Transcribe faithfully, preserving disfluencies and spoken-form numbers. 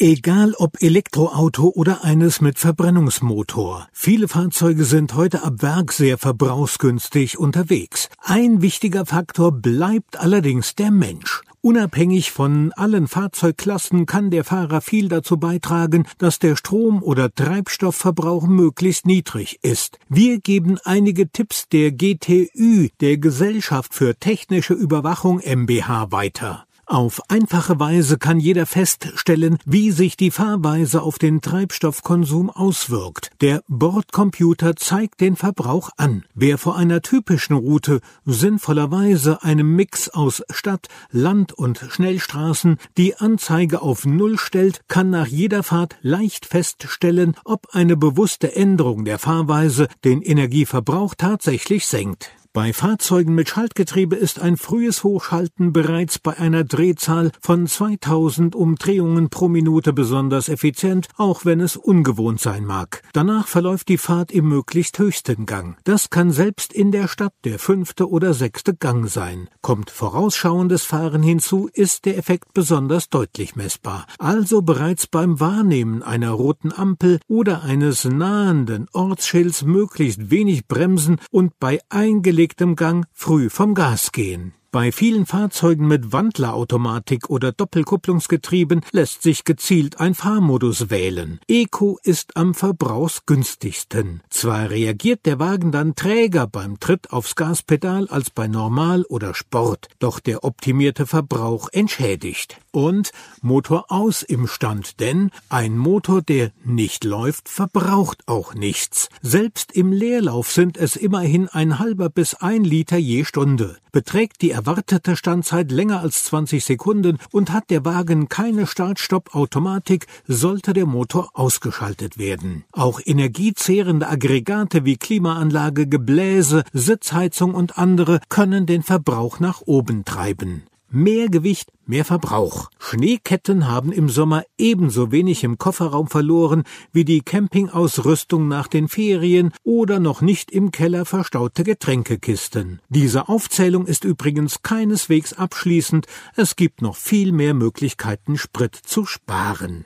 Egal ob Elektroauto oder eines mit Verbrennungsmotor. Viele Fahrzeuge sind heute ab Werk sehr verbrauchsgünstig unterwegs. Ein wichtiger Faktor bleibt allerdings der Mensch. Unabhängig von allen Fahrzeugklassen kann der Fahrer viel dazu beitragen, dass der Strom- oder Treibstoffverbrauch möglichst niedrig ist. Wir geben einige Tipps der G T Ü, der Gesellschaft für technische Überwachung M B H, weiter. Auf einfache Weise kann jeder feststellen, wie sich die Fahrweise auf den Treibstoffkonsum auswirkt. Der Bordcomputer zeigt den Verbrauch an. Wer vor einer typischen Route sinnvollerweise einem Mix aus Stadt, Land- und Schnellstraßen die Anzeige auf Null stellt, kann nach jeder Fahrt leicht feststellen, ob eine bewusste Änderung der Fahrweise den Energieverbrauch tatsächlich senkt. Bei Fahrzeugen mit Schaltgetriebe ist ein frühes Hochschalten bereits bei einer Drehzahl von zweitausend Umdrehungen pro Minute besonders effizient, auch wenn es ungewohnt sein mag. Danach verläuft die Fahrt im möglichst höchsten Gang. Das kann selbst in der Stadt der fünfte oder sechste Gang sein. Kommt vorausschauendes Fahren hinzu, ist der Effekt besonders deutlich messbar. Also bereits beim Wahrnehmen einer roten Ampel oder eines nahenden Ortsschilds möglichst wenig bremsen und bei eingelegten Gang früh vom Gas gehen. Bei vielen Fahrzeugen mit Wandlerautomatik oder Doppelkupplungsgetrieben lässt sich gezielt ein Fahrmodus wählen. Eco ist am verbrauchsgünstigsten. Zwar reagiert der Wagen dann träger beim Tritt aufs Gaspedal als bei Normal oder Sport, doch der optimierte Verbrauch entschädigt. Und Motor aus im Stand, denn ein Motor, der nicht läuft, verbraucht auch nichts. Selbst im Leerlauf sind es immerhin ein halber bis ein Liter je Stunde. Beträgt die erwartete Standzeit länger als zwanzig Sekunden und hat der Wagen keine Start-Stopp-Automatik, sollte der Motor ausgeschaltet werden. Auch energiezehrende Aggregate wie Klimaanlage, Gebläse, Sitzheizung und andere können den Verbrauch nach oben treiben. Mehr Gewicht, mehr Verbrauch. Schneeketten haben im Sommer ebenso wenig im Kofferraum verloren wie die Campingausrüstung nach den Ferien oder noch nicht im Keller verstaute Getränkekisten. Diese Aufzählung ist übrigens keineswegs abschließend. Es gibt noch viel mehr Möglichkeiten, Sprit zu sparen.